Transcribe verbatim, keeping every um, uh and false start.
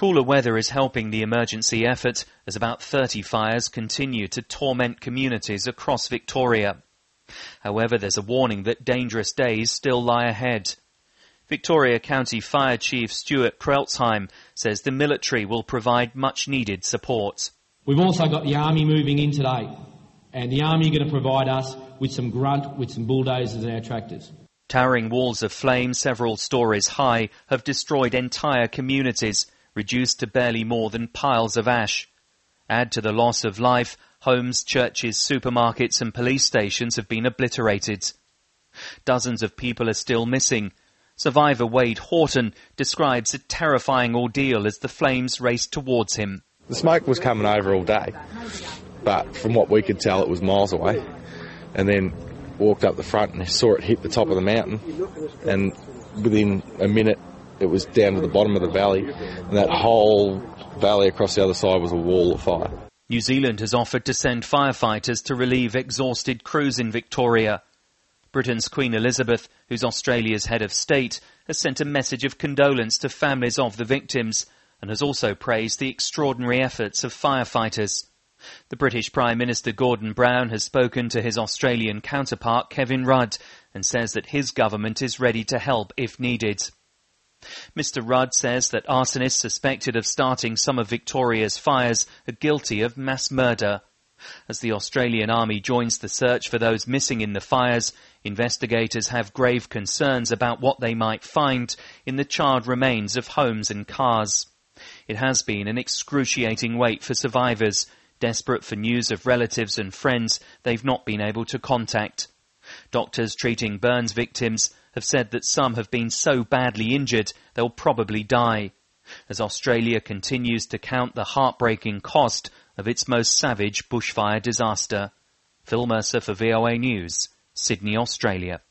Cooler weather is helping the emergency effort as about thirty fires continue to torment communities across Victoria. However, there's a warning that dangerous days still lie ahead. Victoria County Fire Chief Stuart Kreltzheim says the military will provide much-needed support. We've also got the Army moving in today, and the Army are going to provide us with some grunt, with some bulldozers and our tractors. Towering walls of flame several stories high have destroyed entire communities, reduced to barely more than piles of ash. Add to the loss of life, homes, churches, supermarkets and police stations have been obliterated. Dozens of people are still missing. Survivor Wade Horton describes a terrifying ordeal as the flames raced towards him. The smoke was coming over all day, but from what we could tell it was miles away. And then walked up the front and saw it hit the top of the mountain, and within a minute it was down to the bottom of the valley, and that whole valley across the other side was a wall of fire. New Zealand has offered to send firefighters to relieve exhausted crews in Victoria. Britain's Queen Elizabeth, who's Australia's head of state, has sent a message of condolence to families of the victims and has also praised the extraordinary efforts of firefighters. The British Prime Minister Gordon Brown has spoken to his Australian counterpart Kevin Rudd and says that his government is ready to help if needed. Mister Rudd says that arsonists suspected of starting some of Victoria's fires are guilty of mass murder. As the Australian Army joins the search for those missing in the fires, investigators have grave concerns about what they might find in the charred remains of homes and cars. It has been an excruciating wait for survivors, desperate for news of relatives and friends they've not been able to contact. Doctors treating burns victims have said that some have been so badly injured they'll probably die, as Australia continues to count the heartbreaking cost of its most savage bushfire disaster. Phil Mercer for V O A News, Sydney, Australia.